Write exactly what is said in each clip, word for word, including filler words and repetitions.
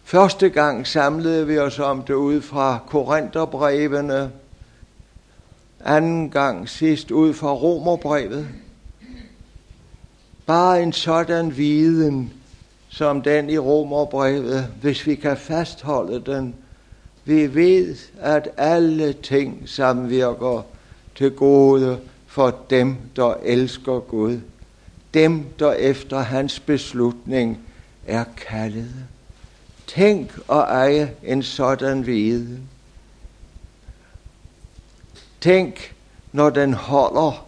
Første gang samlede vi os om det ud fra Korinterbrevene, anden gang sidst ud fra Romerbrevet. Bare en sådan viden som den i Romerbrevet, hvis vi kan fastholde den. Vi ved, at alle ting samvirker til gode for dem, der elsker Gud. Dem, der efter hans beslutning er kaldede. Tænk og eje en sådan viden. Tænk, når den holder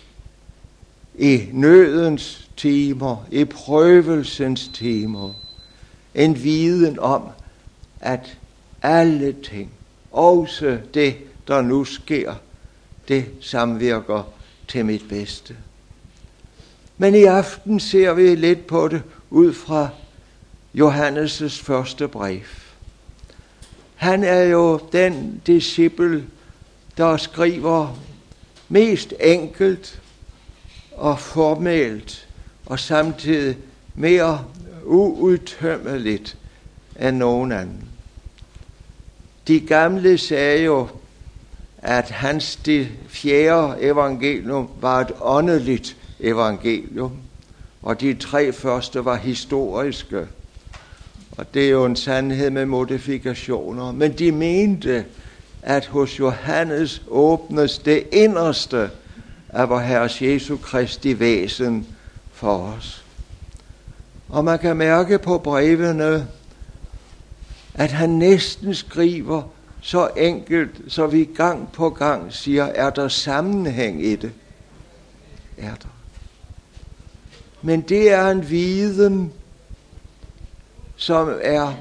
i nødens timer, i prøvelsens timer. En viden om, at alle ting, også det, der nu sker, det samvirker til mit bedste. Men i aften ser vi lidt på det ud fra Johannes' første brev. Han er jo den disciple, der skriver mest enkelt og formelt, og samtidig mere uudtømmeligt end nogen anden. De gamle sagde jo, at hans det fjerde evangelium var et åndeligt evangelium, og de tre første var historiske. Og det er jo en sandhed med modifikationer. Men de mente, at hos Johannes åbnes det inderste af vor Herres Jesu Kristi væsen for os. Og man kan mærke på brevene, at han næsten skriver så enkelt, så vi gang på gang siger, er der sammenhæng i det? Er der. Men det er en viden, som er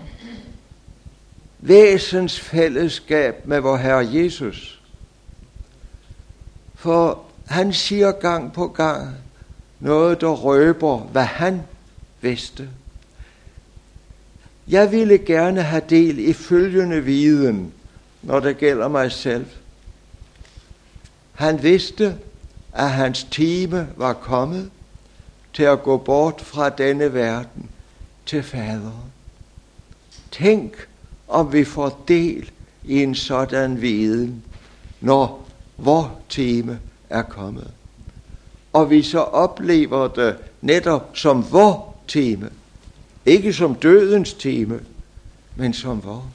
væsens fællesskab med vor Herre Jesus. For han siger gang på gang noget, der røber, hvad han vidste. Jeg ville gerne have del i følgende viden, når det gælder mig selv. Han vidste, at hans time var kommet til at gå bort fra denne verden til faderen. Tænk, om vi får del i en sådan viden, når vor time er kommet. Og vi så oplever det netop som vor time. Ikke som dødens time, men som vor.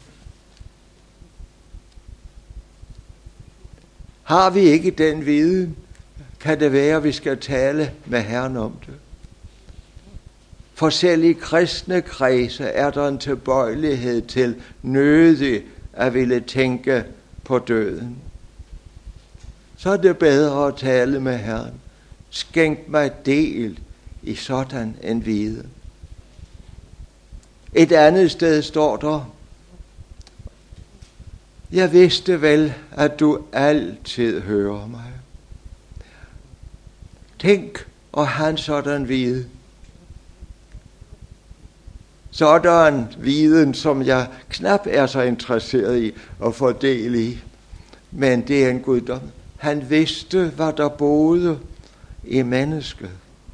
Har vi ikke den viden, kan det være, at vi skal tale med Herren om det. For selv i kristne kredse er der en tilbøjelighed til nødig at ville tænke på døden. Så er det bedre at tale med Herren. Skænk mig del i sådan en viden. Et andet sted står der, jeg vidste vel, at du altid hører mig. Tænk og han sådan vide. Sådan viden, som jeg knap er så interesseret i at få del i. Men det er en guddom. Han vidste, hvad der boede i mennesket.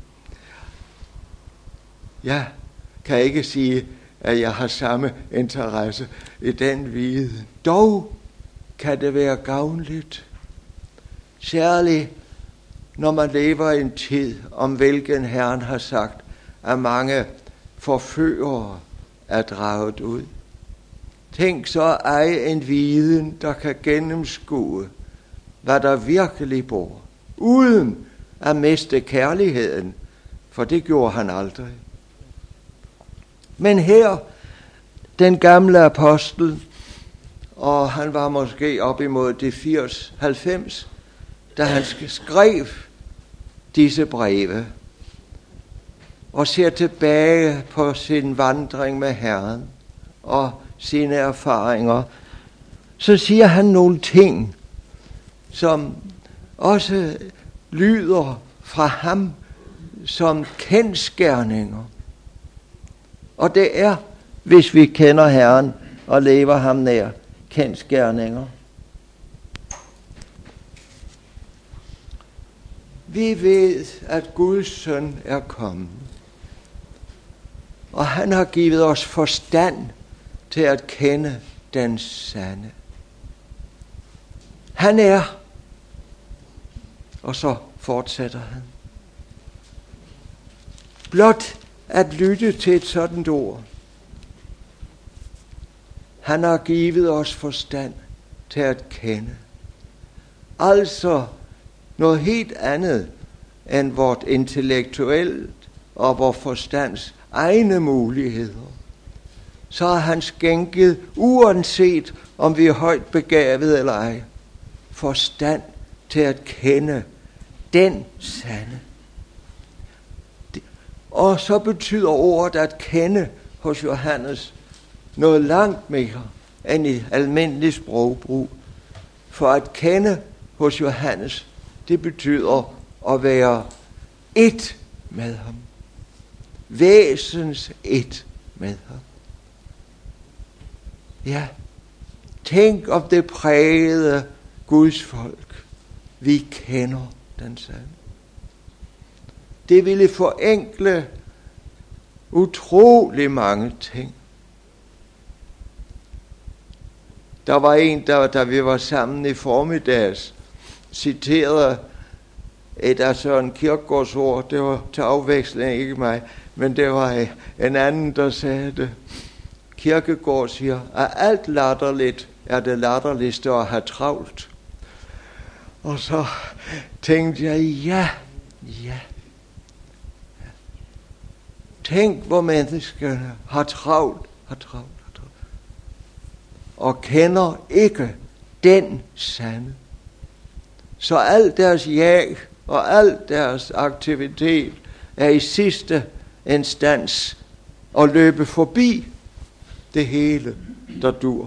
Jeg kan ikke sige, at jeg har samme interesse i den viden. Dog kan det være gavnligt. Særligt, når man lever i en tid, om hvilken Herren har sagt, at mange forførere er draget ud. Tænk så at eje en viden, der kan gennemskue, hvad der virkelig bor, uden at miste kærligheden, for det gjorde han aldrig. Men her, den gamle apostel, og han var måske op imod de firs halvfems, da han skrev disse breve, og ser tilbage på sin vandring med Herren og sine erfaringer, så siger han nogle ting, som også lyder fra ham som kendsgerninger. Og det er, hvis vi kender Herren og lever ham nær, kendsgerninger. Vi ved, at Guds søn er kommet. Og han har givet os forstand til at kende den sande. Han er, og så fortsætter han. Blot at lytte til et sådan ord. Han har givet os forstand til at kende. Altså noget helt andet end vort intellektuelt og vor forstands egne muligheder. Så har han skænket, uanset om vi er højt begavet eller ej, forstand til at kende den sande. Og så betyder ordet at kende hos Johannes noget langt mere end i almindelig sprogbrug. For at kende hos Johannes, det betyder at være et med ham. Væsens et med ham. Ja, tænk om det prægede Guds folk. Vi kender den sande. Det ville forenkle utrolig mange ting. Der var en, der, da vi var sammen i formiddags, citerede et af Søren Kierkegaards ord. Det var til afveksling, ikke mig, men det var en anden, der sagde det. Kierkegaard siger, at alt latterligt er det latterligste at have travlt. Og så tænkte jeg, ja, ja. Tænk, hvor menneskene har travlt, har travlt, har travlt. Og kender ikke den sande. Så al deres jag og al deres aktivitet er i sidste instans at løbe forbi det hele, der dur.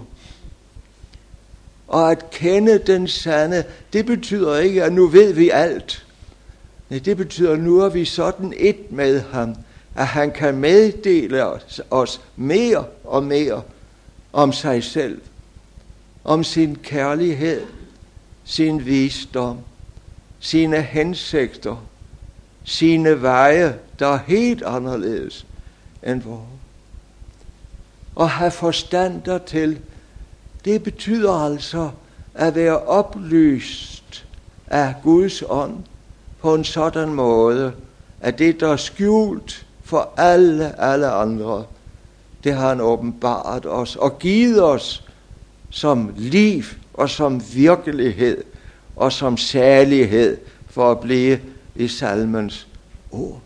Og at kende den sande, det betyder ikke, at nu ved vi alt. Nej, det betyder, at nu er vi sådan et med ham, at han kan meddele os, os mere og mere om sig selv, om sin kærlighed, sin visdom, sine hensigter, sine veje, der er helt anderledes end vores. Og have forstand dertil, det betyder altså at være oplyst af Guds ånd på en sådan måde, at det, der er skjult for alle, alle andre, det har han åbenbart os og givet os som liv og som virkelighed og som særlighed, for at blive i salmens ord.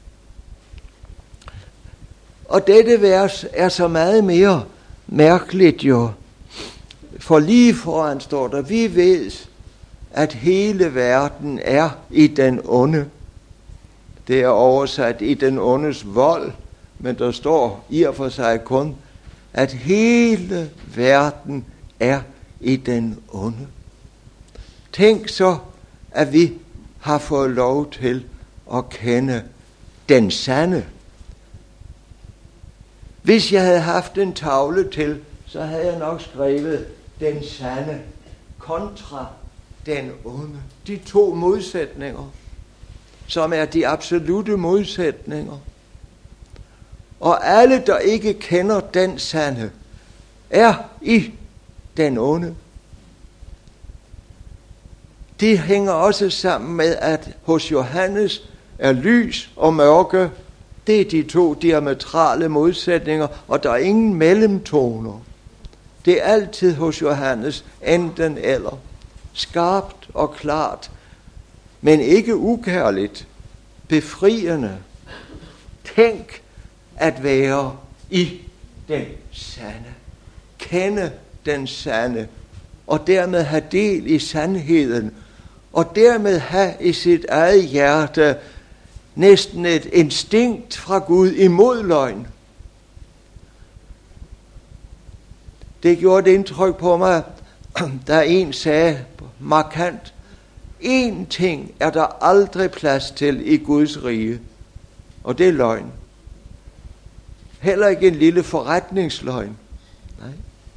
Og dette vers er så meget mere mærkeligt jo, for lige foran står der, vi ved, at hele verden er i den onde. Det er oversat i den ondes vold, men der står i og for sig kun, at hele verden er i den onde. Tænk så, at vi har fået lov til at kende den sande. Hvis jeg havde haft en tavle til, så havde jeg nok skrevet den sande kontra den onde. De to modsætninger, som er de absolute modsætninger. Og alle, der ikke kender den sande, er i den onde. Det hænger også sammen med, at hos Johannes er lys og mørke. Det er de to diametrale modsætninger, og der er ingen mellemtoner. Det er altid hos Johannes enten eller. Skarpt og klart, men ikke ukærligt. Befriende. Tænk at være i den sande. Kende den sande. Og dermed have del i sandheden. Og dermed have i sit eget hjerte næsten et instinkt fra Gud imod løgn. Det gjorde et indtryk på mig, da en sagde markant, én ting er der aldrig plads til i Guds rige, og det er løgn. Heller ikke en lille forretningsløgn. Nej.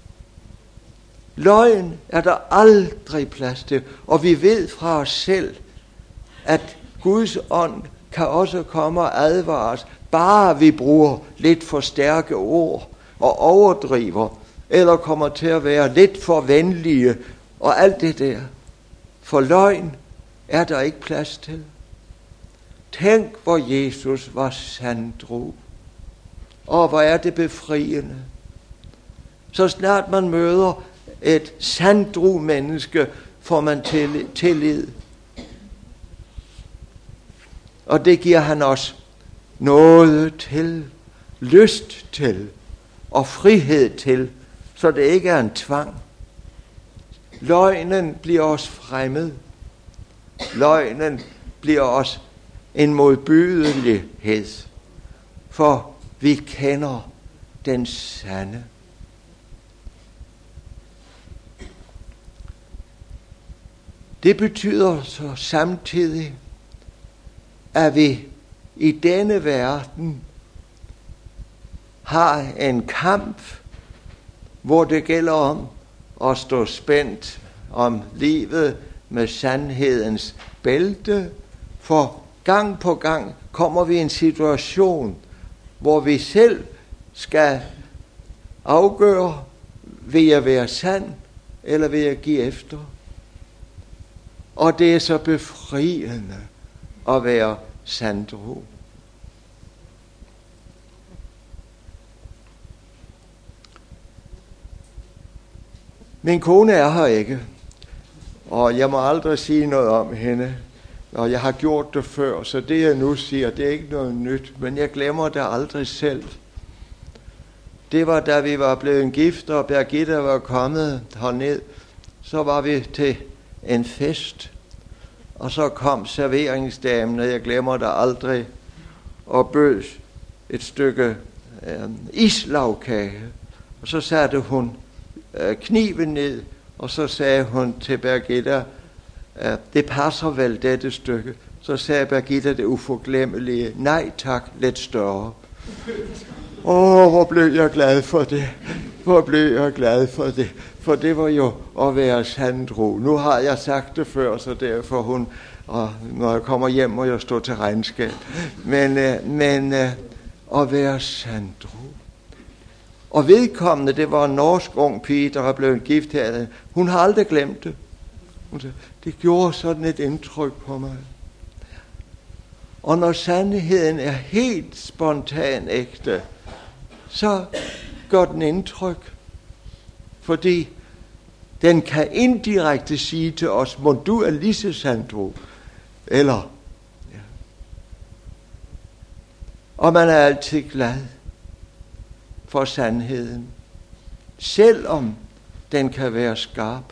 Løgn er der aldrig plads til, og vi ved fra os selv, at Guds ånd kan også komme og advares, bare vi bruger lidt for stærke ord, og overdriver, eller kommer til at være lidt for venlige, og alt det der. For løgn er der ikke plads til. Tænk, hvor Jesus var sandro. Og hvor er det befriende. Så snart man møder et sandro menneske, får man tillid. Og det giver han os noget til, lyst til og frihed til, så det ikke er en tvang. Løgnen bliver os fremmed. Løgnen bliver os en modbydelighed, for vi kender den sande. Det betyder så samtidig, at vi i denne verden har en kamp, hvor det gælder om at stå spændt om livet med sandhedens bælte, for gang på gang kommer vi i en situation, hvor vi selv skal afgøre, vil jeg være sand, eller vil jeg give efter? Og det er så befriende at være sandro. Min kone er her ikke, og jeg må aldrig sige noget om hende, og jeg har gjort det før, så det jeg nu siger, det er ikke noget nyt, men jeg glemmer det aldrig selv. Det var da vi var blevet gift, og Birgitte var kommet herned, så var vi til en fest, og så kom serveringsdamen, og jeg glemmer det aldrig, og bød et stykke øh, islagkage, og så satte hun øh, kniven ned, og så sagde hun til Birgitte, øh, det passer vel dette stykke. Så sagde Birgitte det uforglemmelige, nej tak, lidt større. Åh, oh, hvor blev jeg glad for det. Hvor blev jeg glad for det. For det var jo at være sandro. Nu har jeg sagt det før, så derfor hun, og når jeg kommer hjem, må jeg stå til regnskab. Men, øh, men øh, at være sandro. Og vedkommende, det var en norsk ung pige, der var blevet gift her. Hun har aldrig glemt det. Hun sagde, det gjorde sådan et indtryk på mig. Og når sandheden er helt spontan ægte, så gør den indtryk. Fordi den kan indirekte sige til os, må du er lige så sandro. Eller, ja. Og man er altid glad for sandheden, selvom den kan være skarp.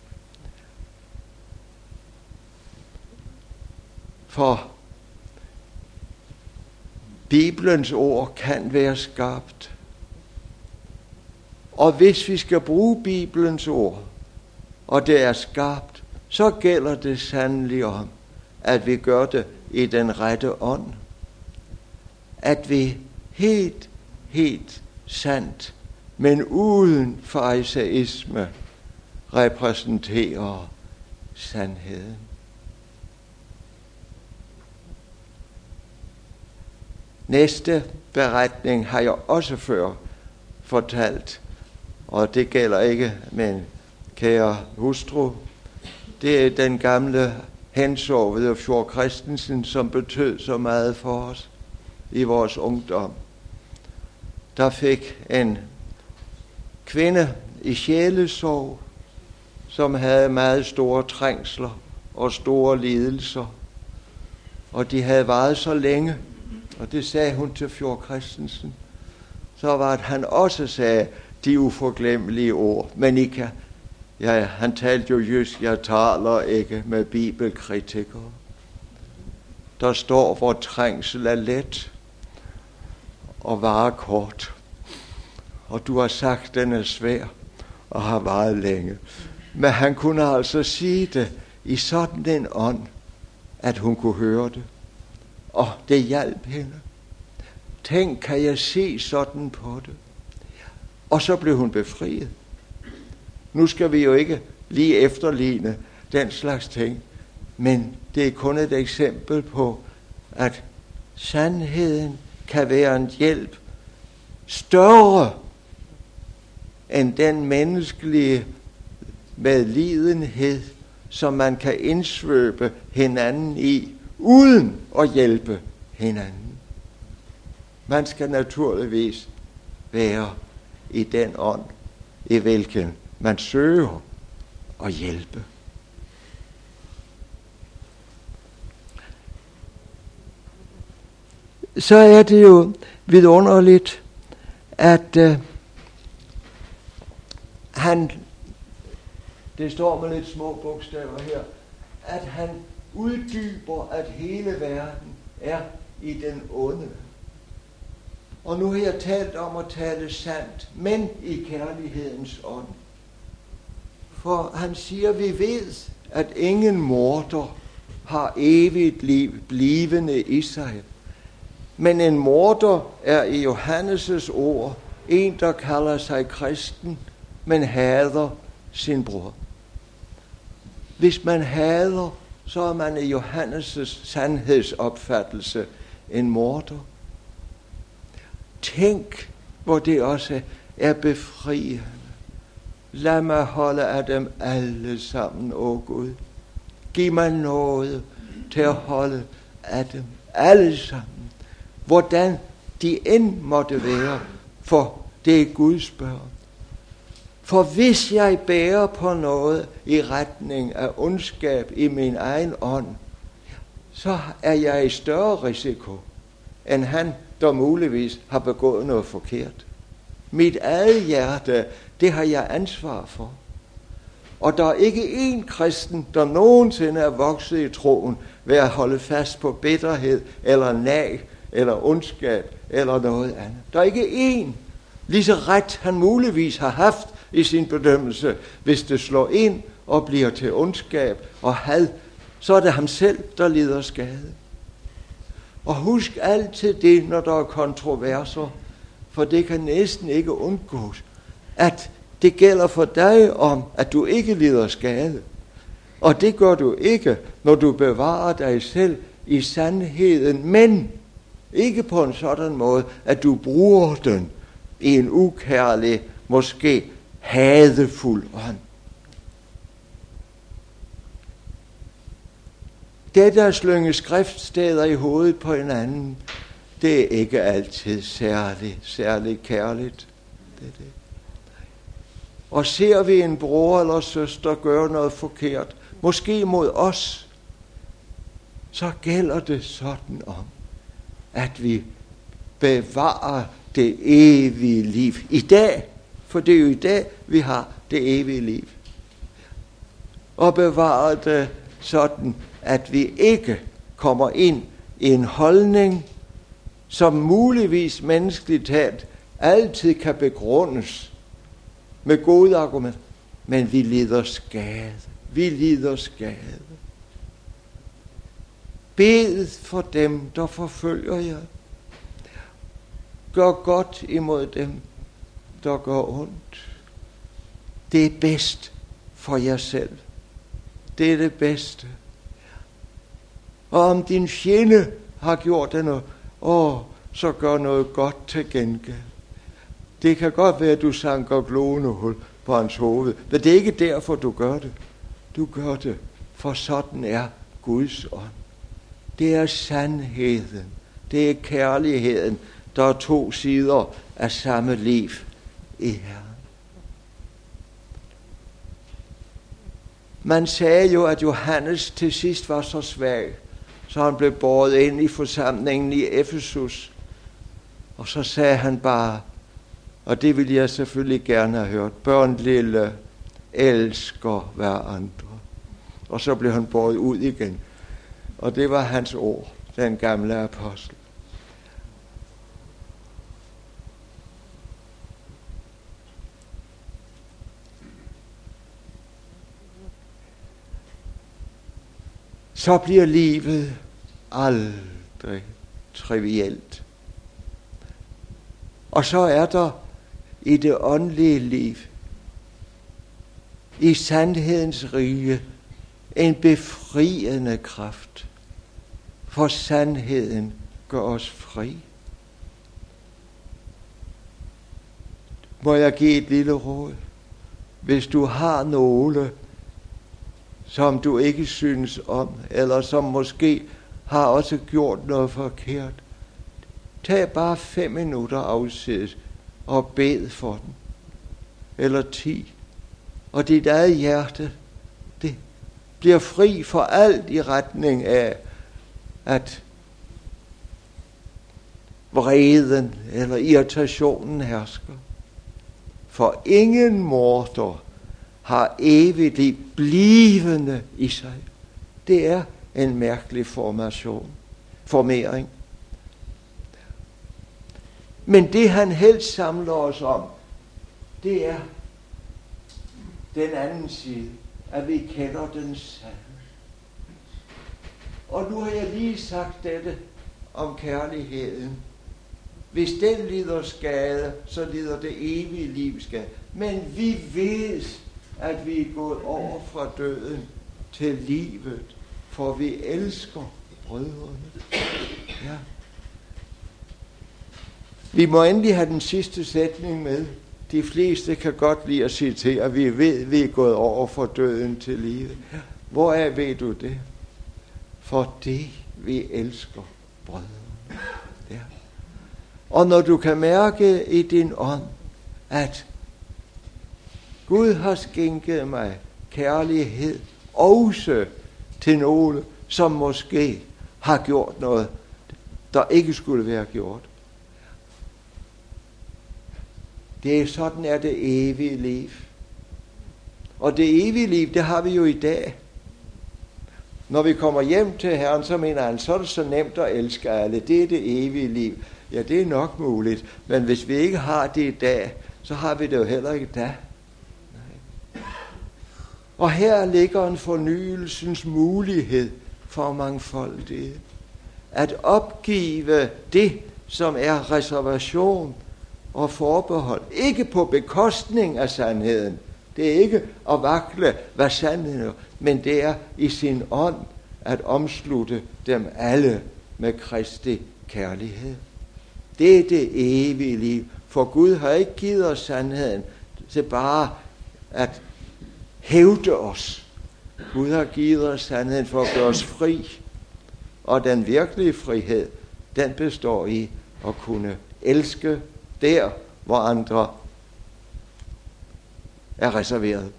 For Bibelens ord kan være skarpt. Og hvis vi skal bruge Bibelens ord, og det er skarpt, så gælder det sandelig om, at vi gør det i den rette ånd. At vi helt, helt sandt, men uden farisaisme, repræsenterer sandheden. Næste beretning har jeg også før fortalt, og det gælder ikke min kære hustru. Det er den gamle hensovede Fjord Christensen, som betød så meget for os i vores ungdom. Der fik en kvinde i sjælesorg, som havde meget store trængsler og store lidelser, og de havde varet så længe. Og det sagde hun til Fjord Christensen. Så var det, han også sagde de uforglemmelige ord. Men I kan, ja, han talte jo jysk, jeg taler ikke med bibelkritikere. Der står, hvor trængsel er let og varer kort. Og du har sagt, den er svær og har varet længe. Men han kunne altså sige det i sådan en ånd, at hun kunne høre det. Og det hjalp hende. Tænk, kan jeg se sådan på det? Og så blev hun befriet. Nu skal vi jo ikke lige efterligne den slags ting, men det er kun et eksempel på, at sandheden kan være en hjælp større end den menneskelige medlidenhed, som man kan indsvøbe hinanden i, uden at hjælpe hinanden. Man skal naturligvis være i den ånd, i hvilken man søger at hjælpe. Så er det jo vidunderligt, at øh, han, det står med lidt små bogstaver her, at han uddyber, at hele verden er i den onde. Og nu har jeg talt om at tale sandt, men i kærlighedens ånd. For han siger, vi ved, at ingen morder har evigt liv blivende i sig. Men en morder er i Johannes' ord en, der kalder sig kristen, men hader sin bror. Hvis man hader, så er man i Johannes' sandhedsopfattelse en morder. Tænk, hvor det også er befriende. Lad mig holde af dem alle sammen, åh Gud. Giv mig noget til at holde af dem alle sammen. Hvordan de end måtte være, for det er Guds børn. For hvis jeg bærer på noget i retning af ondskab i min egen ånd, så er jeg i større risiko, end han, der muligvis har begået noget forkert. Mit eget hjerte, det har jeg ansvar for. Og der er ikke én kristen, der nogensinde er vokset i troen ved at holde fast på bitterhed, eller nag, eller ondskab, eller noget andet. Der er ikke én, lige så ret han muligvis har haft i sin bedømmelse, hvis det slår ind og bliver til ondskab og had, så er det ham selv, der lider skade. Og husk altid det, når der er kontroverser, for det kan næsten ikke undgås, at det gælder for dig om, at du ikke lider skade. Og det gør du ikke, når du bevarer dig selv i sandheden, men ikke på en sådan måde, at du bruger den i en ukærlig, måske hadefuld ånd. Det der slynge skriftsteder i hovedet på hinanden, det er ikke altid særlig, særlig kærligt. Det er det. Og ser vi en bror eller søster gøre noget forkert, måske mod os, så gælder det sådan om, at vi bevarer det evige liv i dag, for det er jo i dag, vi har det evige liv. Og bevarer det sådan, at vi ikke kommer ind i en holdning, som muligvis menneskeligt talt altid kan begrundes med gode argumenter, men vi lider skade. Vi lider skade. Bed for dem, der forfølger jer. Gør godt imod dem, der gør ondt. Det er bedst for jer selv. Det er det bedste. Og om din fjende har gjort det noget, åh, så gør noget godt til gengæld. Det kan godt være, at du sanker glånehul på hans hoved, men det er ikke derfor, du gør det. Du gør det, for sådan er Guds ånd. Det er sandheden. Det er kærligheden. Der er to sider af samme liv i Herren. Man sagde jo, at Johannes til sidst var så svag, så han blev båret ind i forsamlingen i Efesus. Og så sagde han bare, og det ville jeg selvfølgelig gerne have hørt, børn lille, elsker hverandre. Og så blev han båret ud igen. Og det var hans ord, den gamle apostel. Så bliver livet aldrig trivielt. Og så er der i det åndelige liv, i sandhedens rige, en befriende kraft. For sandheden gør os fri. må jeg give et lille råd. Hvis du har nogle, som du ikke synes om, eller som måske har også gjort noget forkert, tag bare fem minutter afsides og bed for dem. Eller ti. Og dit eget hjerte, det bliver fri for alt i retning af, at vreden eller irritationen hersker. For ingen morder har evigt liv blivende i sig. Det er en mærkelig formation, formering. Men det han helst samler os om, det er den anden side, at vi kender den sande. Og nu har jeg lige sagt dette om kærligheden. Hvis den lider skade, så lider det evige liv skade. Men vi ved, at vi er gået over fra døden til livet, for vi elsker brødrene. Ja. Vi må endelig have den sidste sætning med. De fleste kan godt lide at citere, at vi ved, at vi er gået over fra døden til livet. Hvoraf ved du det? Fordi vi elsker brødrene. Ja. Og når du kan mærke i din ånd, at Gud har skænket mig kærlighed, også til nogle, som måske har gjort noget, der ikke skulle være gjort. Det er sådan er det evige liv. Og det evige liv, det har vi jo i dag. Når vi kommer hjem til Herren, så mener han, så er det så nemt at elske alle. Det er det evige liv. Ja, det er nok muligt. Men hvis vi ikke har det i dag, så har vi det jo heller ikke da. Nej. Og her ligger en fornyelsens mulighed for mangfoldighed. At opgive det, som er reservation og forbehold. Ikke på bekostning af sandheden. Det er ikke at vakle, hvad sandheden er, men det er i sin ånd at omslutte dem alle med Kristi kærlighed. Det er det evige liv. For Gud har ikke givet os sandheden til bare at hævde os. Gud har givet os sandheden for at gøre os fri. Og den virkelige frihed, den består i at kunne elske der, hvor andre er reserveret.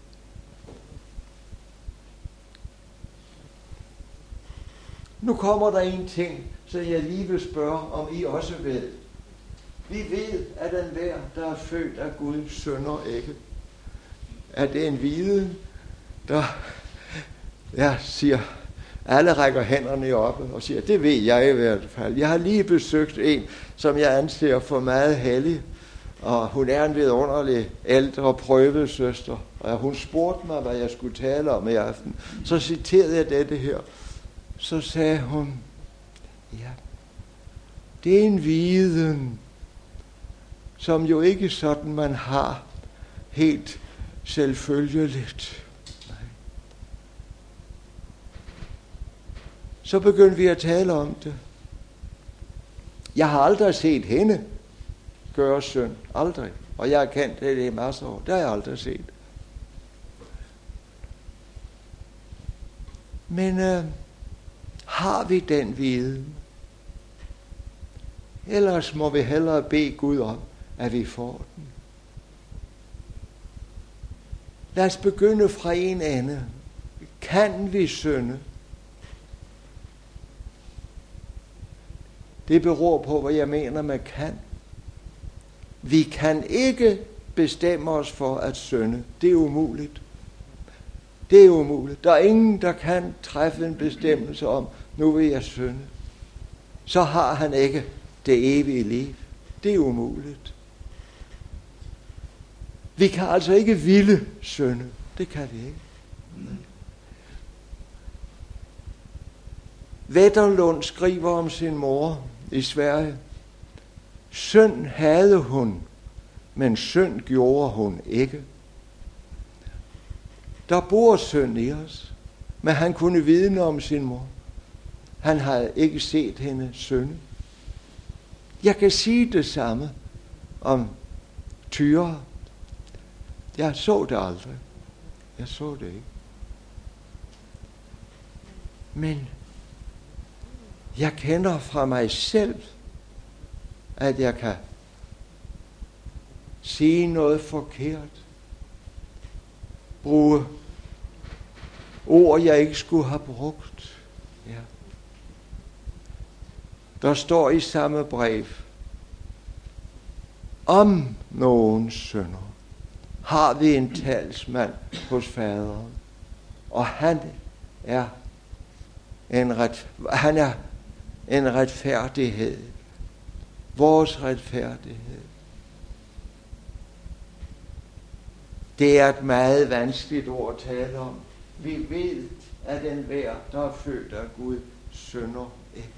Nu kommer der en ting, så jeg lige vil spørge, om I også ved. Vi ved, at enhver, der er født af Gud, synder ikke. Er det en viden, der jeg siger, alle rækker hænderne oppe og siger, det ved jeg i hvert fald. Jeg har lige besøgt en, som jeg anser for meget hellig, og hun er en vidunderlig ældre prøvesøster, og hun spurgte mig, hvad jeg skulle tale om i aften. Så citerede jeg dette her. Så sagde hun, ja, det er en viden, som jo ikke sådan man har helt selvfølgeligt. Nej. Så begyndte vi at tale om det. Jeg har aldrig set hende gøre synd. Aldrig. Og jeg har kendt det i masser år. Det har jeg aldrig set. Men øh, har vi den viden? Ellers må vi hellere bede Gud om, at vi får den. Lad os begynde fra en ende. Kan vi synde? Det beror på, hvad jeg mener med kan. Vi kan ikke bestemme os for at synde. Det er umuligt. Det er umuligt. Der er ingen, der kan træffe en bestemmelse om, nu vil jeg synde. Så har han ikke det evige liv. Det er umuligt. Vi kan altså ikke ville synde. Det kan vi ikke. Wetterlund skriver om sin mor i Sverige. Synd havde hun, men synd gjorde hun ikke. Der bor synd i os, men han kunne vidne om sin mor. Han havde ikke set hende synde. Jeg kan sige det samme om Tyre. Jeg så det aldrig. Jeg så det ikke. Men jeg kender fra mig selv, at jeg kan sige noget forkert. Bruge ord, jeg ikke skulle have brugt. Ja. Der står i samme brev, om nogen synder har vi en talsmand hos faderen, og han er en, ret, han er en retfærdighed. Vores retfærdighed. Det er et meget vanskeligt ord at tale om. Vi ved, at enhver, der er født af Gud, synder ikke.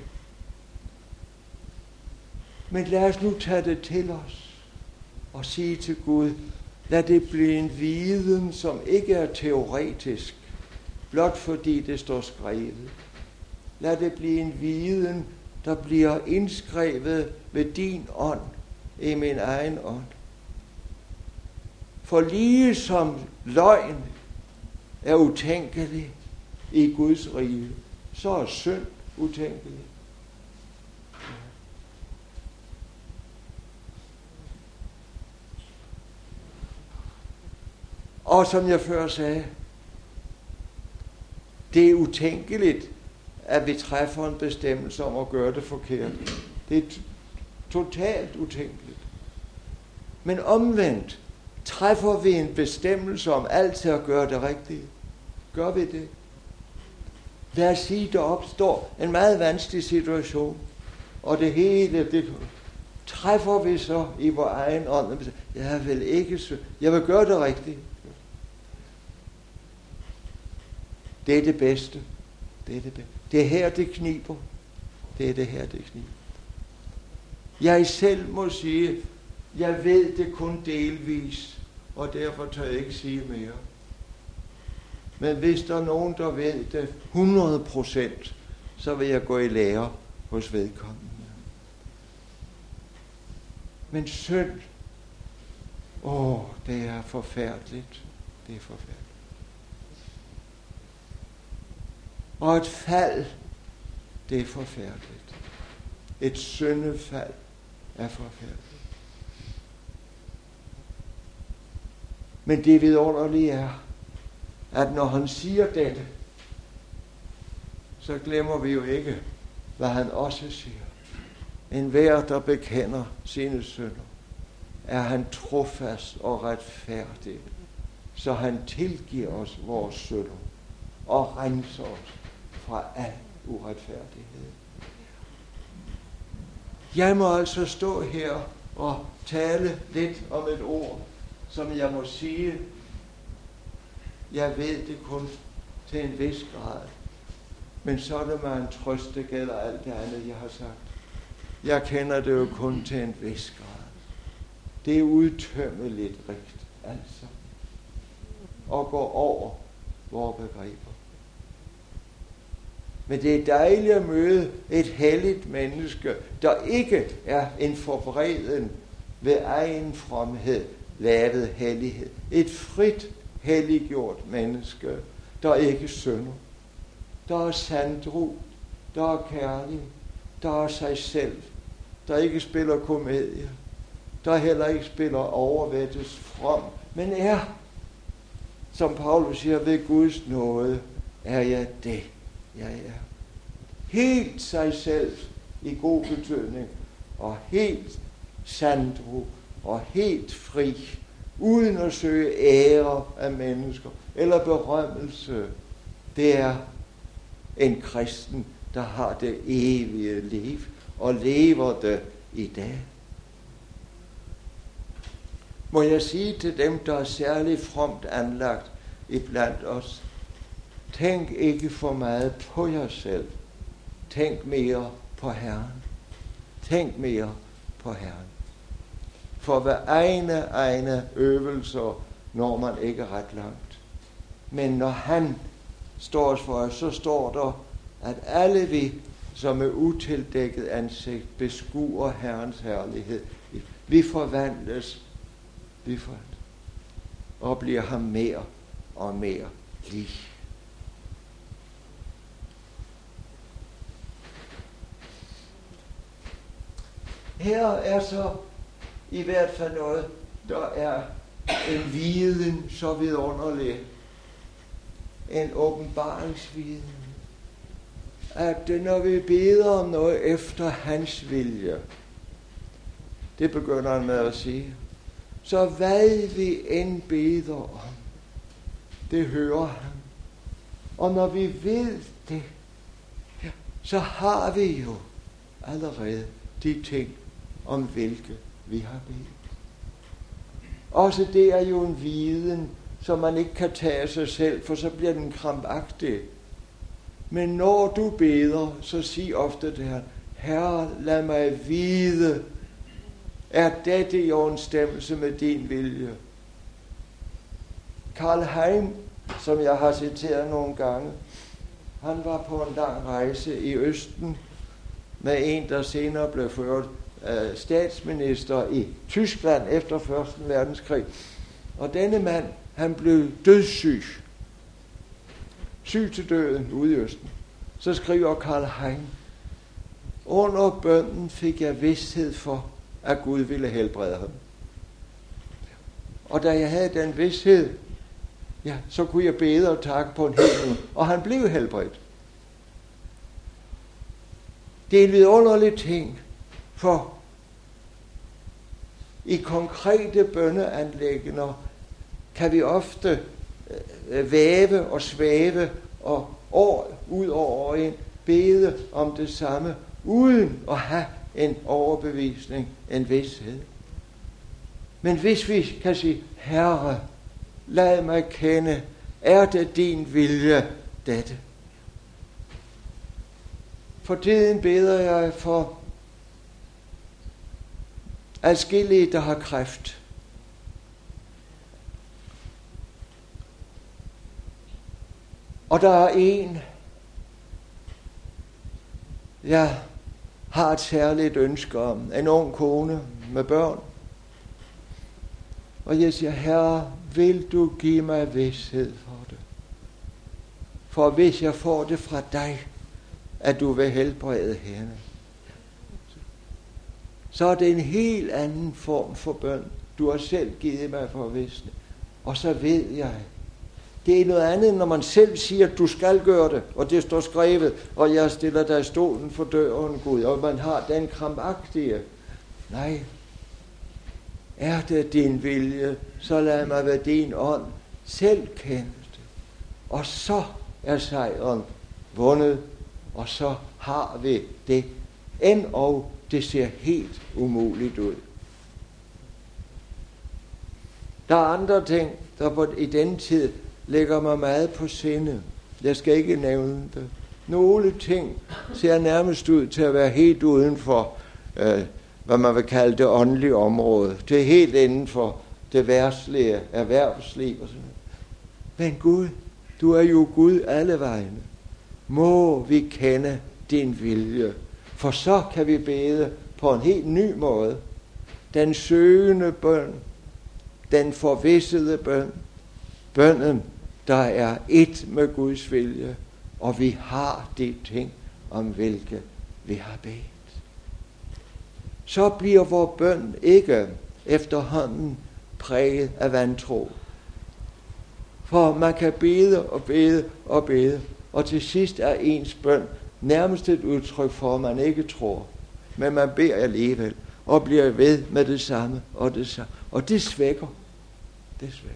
Men lad os nu tage det til os og sige til Gud, lad det blive en viden, som ikke er teoretisk, blot fordi det står skrevet. Lad det blive en viden, der bliver indskrevet ved din ånd i min egen ånd. For lige som løgn er utænkelig i Guds rige, så er synd utænkelig. Og som jeg før sagde, det er utænkeligt, at vi træffer en bestemmelse om at gøre det forkert. Det er t- totalt utænkeligt. Men omvendt træffer vi en bestemmelse om altid at gøre det rigtige. Gør vi det? Lad os sige, der opstår en meget vanskelig situation, og det hele, det træffer vi så i vores egen ånd. Jeg vil ikke, jeg vil gøre det rigtigt. Det er det bedste. Det er det bedste. Det er her, det kniber. Det er det her, det kniber. Jeg selv må sige, jeg ved det kun delvis, og derfor tør jeg ikke sige mere. Men hvis der er nogen, der ved det hundrede procent, så vil jeg gå i lære hos vedkommende. Men synd, åh, det er forfærdeligt. Det er forfærdeligt. Og et fald, det er forfærdeligt. Et syndefald er forfærdeligt. Men det vidunderlige er, at når han siger dette, så glemmer vi jo ikke, hvad han også siger. Enhver, der bekender sine synder, er han trofast og retfærdig, så han tilgiver os vores synder og renser os fra al uretfærdighed. Jeg må altså stå her og tale lidt om et ord, som jeg må sige, jeg ved det kun til en vis grad. Men så er det mig en trøst, det gælder alt det andet, jeg har sagt. Jeg kender det jo kun til en vis grad. Det er udtømmeligt rigtigt, altså. Og går over vores begreber. Men det er dejligt at møde et helligt menneske, der ikke er en forvreden ved egen fromhed, lavet hellighed. Et frit, helliggjort menneske, der ikke synder. Der er sandro, der er kærlig, der er sig selv, der ikke spiller komedie, der heller ikke spiller overvættes from, men er, som Paulus siger, ved Guds nåde, er jeg det, jeg er. Helt sig selv i god betydning, og helt sandro, og helt fri, uden at søge ære af mennesker, eller berømmelse. Det er en kristen, der har det evige liv, og lever det i dag. Må jeg sige til dem, der er særligt fromt anlagt iblandt os, tænk ikke for meget på jer selv. Tænk mere på Herren. Tænk mere på Herren. For ved egne, egne øvelser når man ikke ret langt. Men når han står for os, så står der, at alle vi, som med utildækket ansigt beskuer Herrens herlighed, vi forvandles bifaldt og bliver ham mere og mere lig. Her er så i hvert fald noget, der er en viden så vidunderlig. En åbenbaringsviden. At når vi beder om noget efter hans vilje, det begynder han med at sige, så hvad vi end beder om, det hører han. Og når vi ved det, så har vi jo allerede de ting, om hvilke vi har bedt. Også det er jo en viden, som man ikke kan tage af sig selv, for så bliver den krampagtig. Men når du beder, så sig ofte det her, Herre, lad mig vide, er dette i overensstemmelse med din vilje. Karl Heim, som jeg har citeret nogle gange, han var på en lang rejse i Østen med en, der senere blev ført uh, statsminister i Tyskland efter første verdenskrig. Og denne mand, han blev dødssyg. Syg til døden ude i Østen. Så skriver Karl Heim, under bønnen fik jeg vidsthed for, at Gud ville helbrede ham. Og da jeg havde den vidsthed, ja, så kunne jeg bede og takke på en hel måde. Og han blev helbredt. Det er en vidunderlig ting, for i konkrete bønneanliggender kan vi ofte øh, væve og svæve og år ud over en bede om det samme, uden at have en overbevisning, en vished. Men hvis vi kan sige, Herre, lad mig kende, er det din vilje, dette? For tiden beder jeg for adskillige, der har kræft. Og der er en, jeg har et særligt ønske om, en ung kone med børn. Og jeg siger, Herre, vil du give mig vished for det? For hvis jeg får det fra dig, at du vil helbrede hende, så er det en helt anden form for bøn. Du har selv givet mig for vished. Og så ved jeg, det er noget andet, når man selv siger, at du skal gøre det, og det står skrevet, og jeg stiller dig i stolen for døren, Gud, og man har den krampagtige. Nej, er det din vilje, så lad mig ved din ånd selv kende det. Og så er sejren vundet, og så har vi det, end og det ser helt umuligt ud. Der er andre ting, der på, i den tid lægger mig meget på sinde. Jeg skal ikke nævne det. Nogle ting ser nærmest ud til at være helt uden for, øh, hvad man vil kalde det åndelige område. Det er helt inden for det verdslige erhvervsliv og sådan noget. Men Gud, du er jo Gud alle vegne. Må vi kende din vilje, for så kan vi bede på en helt ny måde. Den søgende bøn, den forvissede bøn, bønnen, der er et med Guds vilje, og vi har de ting, om hvilke vi har bedt. Så bliver vores bøn ikke efterhånden præget af vantro. For man kan bede og bede og bede, og til sidst er ens bøn nærmest et udtryk for, at man ikke tror. Men man beder alligevel, og bliver ved med det samme og det samme. Og det svækker. Det svækker.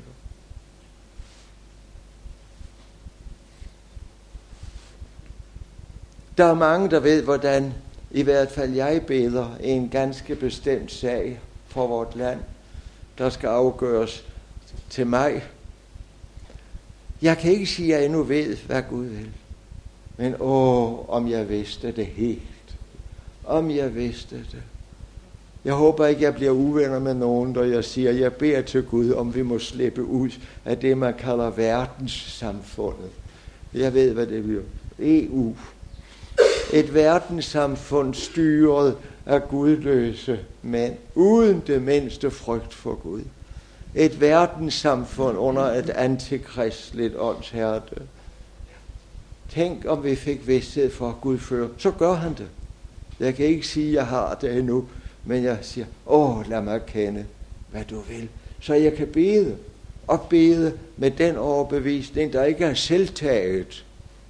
Der er mange, der ved, hvordan i hvert fald jeg beder en ganske bestemt sag for vort land, der skal afgøres til mig. Jeg kan ikke sige, at jeg endnu ved, hvad Gud vil. Men åh, om jeg vidste det helt. Om jeg vidste det. Jeg håber ikke, jeg bliver uvenner med nogen, når jeg siger, at jeg beder til Gud, om vi må slippe ud af det, man kalder verdenssamfundet. Jeg ved, hvad det bliver. E U. Et verdenssamfund styret af gudløse mænd, uden det mindste frygt for Gud. et verdenssamfund under et antikristligt åndshærde. Tænk, om vi fik vidsthed for, at Gud fører. Så gør han det. Jeg kan ikke sige, at jeg har det endnu, men jeg siger, åh, lad mig kende, hvad du vil. Så jeg kan bede, og bede med den overbevisning, der ikke er selvtaget.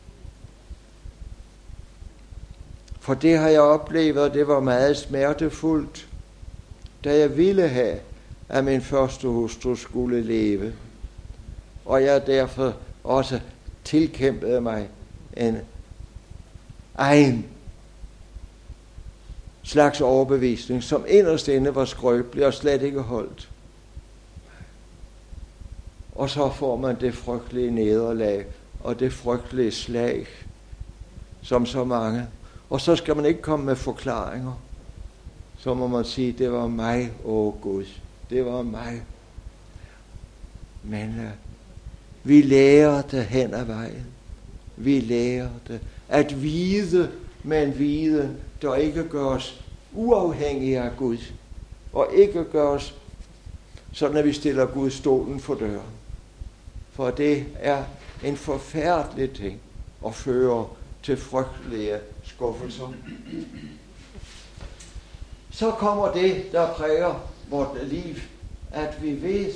For det har jeg oplevet, og det var meget smertefuldt, da jeg ville have, at min første hustru skulle leve. Og jeg derfor også tilkæmpede mig en egen slags overbevisning, som inderst inde var skrøbelig og slet ikke holdt. Og så får man det frygtelige nederlag og det frygtelige slag, som så mange. Og så skal man ikke komme med forklaringer. Så må man sige, det var mig, åh Gud, det var mig. Men uh, vi lærer det hen ad vejen. Vi lærer det at vide med en viden, der ikke gør os uafhængige af Gud, og ikke gør os sådan, at vi stiller Gud stolen for døren. For det er en forfærdelig ting at føre til frygtelige skuffelser. Så kommer det, der præger vort liv, at vi ved,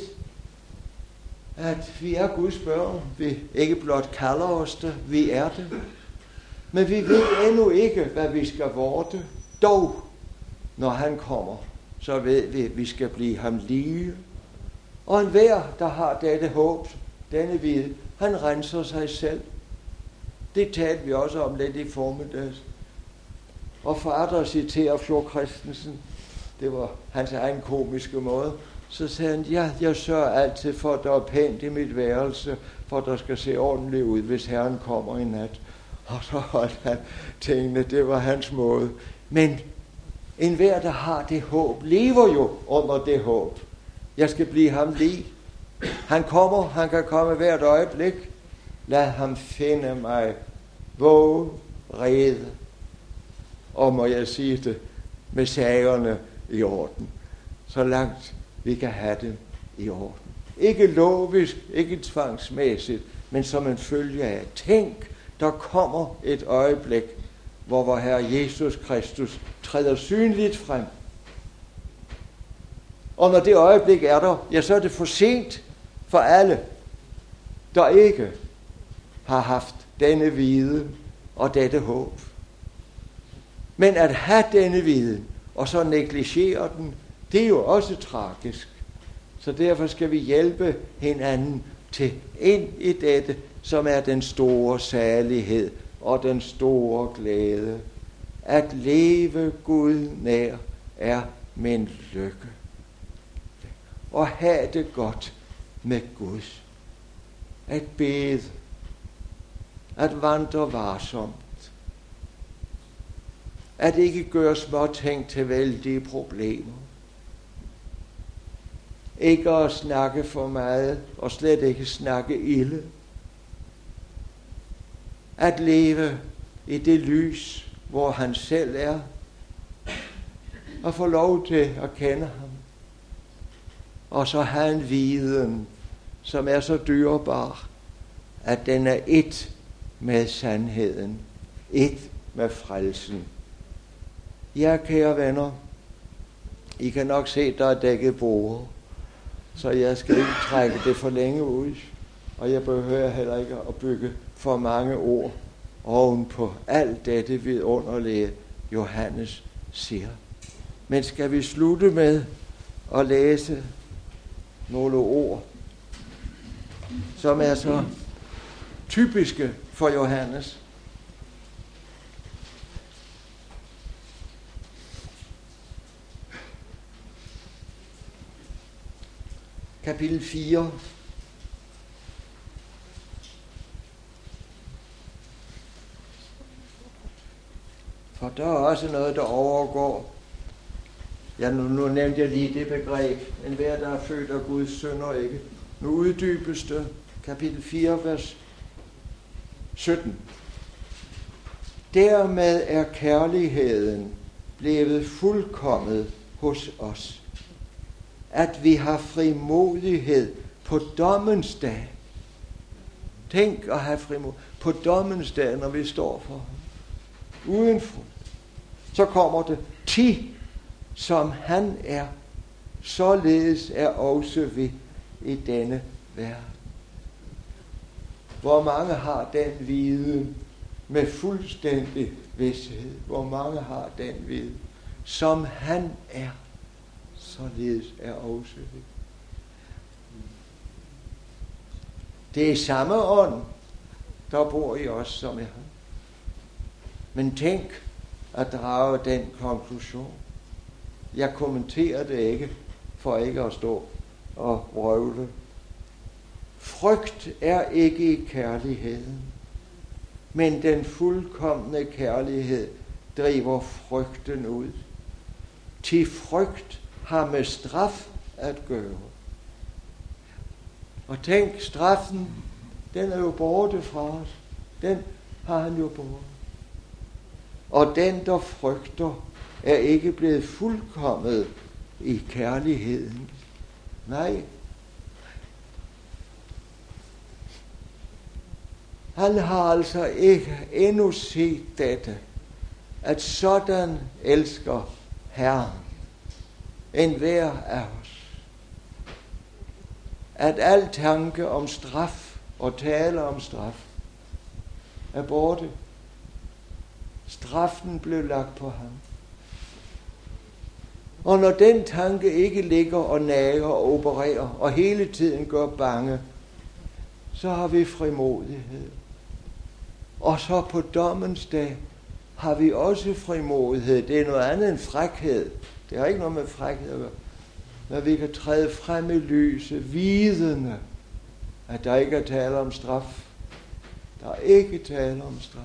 at vi er Guds børn. Vi ikke blot kalder os det, vi er det. Men vi ved endnu ikke, hvad vi skal vorte. Dog, når han kommer, så ved vi, at vi skal blive ham lige. Og enhver, der har dette håb, denne vide, han renser sig selv. Det talte vi også om lidt i formiddags. Og fader citerer Fjord Christensen, det var hans egen komiske måde, så sagde han, ja, jeg sørger altid for, at der er pænt i mit værelse, for der skal se ordentligt ud, hvis Herren kommer i nat. Og så holdt han tingene, det var hans måde. Men enhver, der har det håb, lever jo under det håb. Jeg skal blive ham lige. Han kommer, han kan komme hvert øjeblik. Lad ham finde mig våge, rede. Og må jeg sige det, med sagerne i orden. Så langt vi kan have dem i orden. Ikke lovisk, ikke tvangsmæssigt, men som en følge af. Tænk, der kommer et øjeblik, hvor vor Herre Jesus Kristus træder synligt frem. Og når det øjeblik er der, ja, så er det for sent for alle, der ikke har haft denne viden og dette håb. Men at have denne viden, og så negligere den, det er jo også tragisk. Så derfor skal vi hjælpe hinanden til ind i dette, som er den store salighed og den store glæde. At leve Gud nær er min lykke. Og have det godt med Gud. At bede. At vandre varsomt. At ikke gøre småting til vældige problemer. Ikke at snakke for meget, og slet ikke snakke ilde. At leve i det lys, hvor han selv er, og få lov til at kende ham. Og så have en viden, som er så dyrebar, at den er ét med sandheden, ét med frelsen. Ja, kære venner, I kan nok se, der er dækket bord, så jeg skal ikke trække det for længe ud, og jeg behøver heller ikke at bygge for mange ord oven på alt dette vidunderlige, Johannes siger. Men skal vi slutte med at læse nogle ord, som er så typiske for Johannes. Kapitel fire. For der er også noget, der overgår. Ja, nu, nu nævnte jeg lige det begreb. En hver, der er født af Guds sønder ikke. Nu uddybes det. Kapitel fire, vers sytten. Dermed er kærligheden blevet fuldkommet hos os. at vi har frimodighed på dommens dag. Tænk at have frimodighed på dommens dag, når vi står for ham. Uden frygt. Så kommer det, ti som han er, således er også vi i denne verden. Hvor mange har den viden med fuldstændig vidshed? Hvor mange har den viden? Som han er, således er også vi. Det er samme ånd, der bor i os, som er han. Men tænk at drage den konklusion. Jeg kommenterer det ikke, for ikke at stå og vrøvle. Frygt er ikke i kærligheden, men den fuldkomne kærlighed driver frygten ud. Til frygt har med straf at gøre. Og tænk, straffen, den er jo borte fra os. Den har han jo borte. Og den, der frygter, er ikke blevet fuldkommet i kærligheden. Nej. Han har altså ikke endnu set dette, at sådan elsker Herren en hver af os. At al tanke om straf og tale om straf er borte. Straffen blev lagt på ham. Og når den tanke ikke ligger og nager og opererer og hele tiden gør bange, så har vi frimodighed. Og så på dommens dag har vi også frimodighed. Det er noget andet end frækhed. Det har ikke noget med frækhed at gøre. Men vi kan træde frem i lyset, vidende, at der ikke er tale om straf. Der er ikke tale om straf.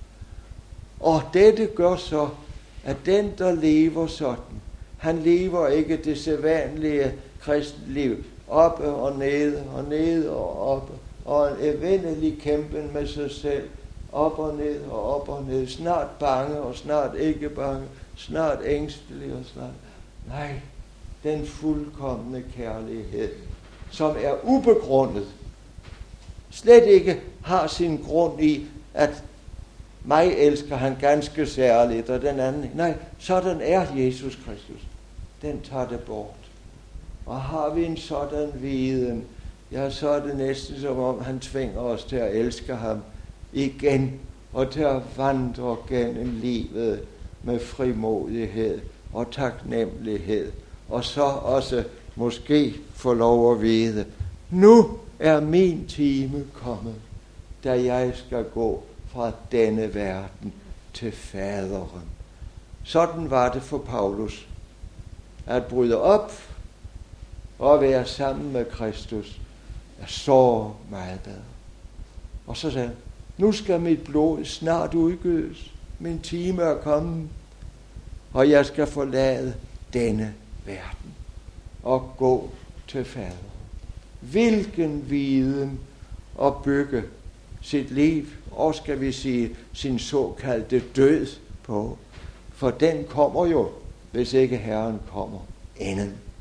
Og dette gør så, at den, der lever sådan, han lever ikke det sædvanlige kristenliv, oppe og nede, og nede og oppe, og en evindelig kæmpen med sig selv, op og ned og op og ned, snart bange og snart ikke bange, snart ængstelig og snart. Nej, den fuldkomne kærlighed, som er ubegrundet, slet ikke har sin grund i, at mig elsker han ganske særligt, og den anden. Nej, sådan er Jesus Kristus. Den tager det bort. Og har vi en sådan viden, ja, så er det næsten som om han tvinger os til at elske ham igen, og til at vandre gennem livet med frimodighed og taknemmelighed. Og så også måske få lov at vide, nu er min time kommet, da jeg skal gå fra denne verden til faderen. Sådan var det for Paulus. At bryde op og være sammen med Kristus er så meget bedre. Og så sagde han, nu skal mit blod snart udgødes. Min time er kommet, og jeg skal forlade denne verden og gå til faderen. Hvilken viden at bygge sit liv, og skal vi sige sin såkaldte død på. For den kommer jo, hvis ikke Herren kommer inden.